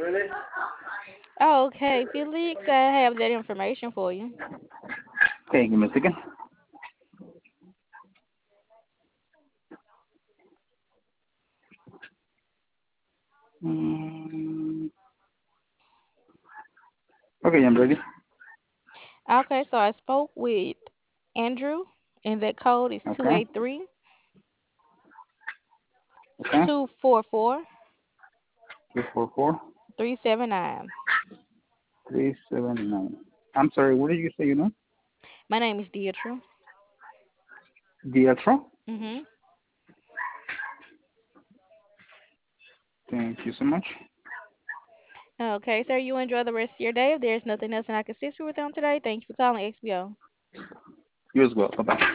Oh, okay, Felix, I have that information for you. Okay, give me a second. Mm, okay, I'm ready. Okay, so I spoke with Andrew, and that code is two Okay, eight three okay. 244 244 379. 379. I'm sorry, what did you say, My name is Deidre. Diatro? Mhm. Thank you so much. Okay, sir, you enjoy the rest of your day. If there's nothing else that I can assist you with on today, thank you for calling XBO. You as well. Bye bye.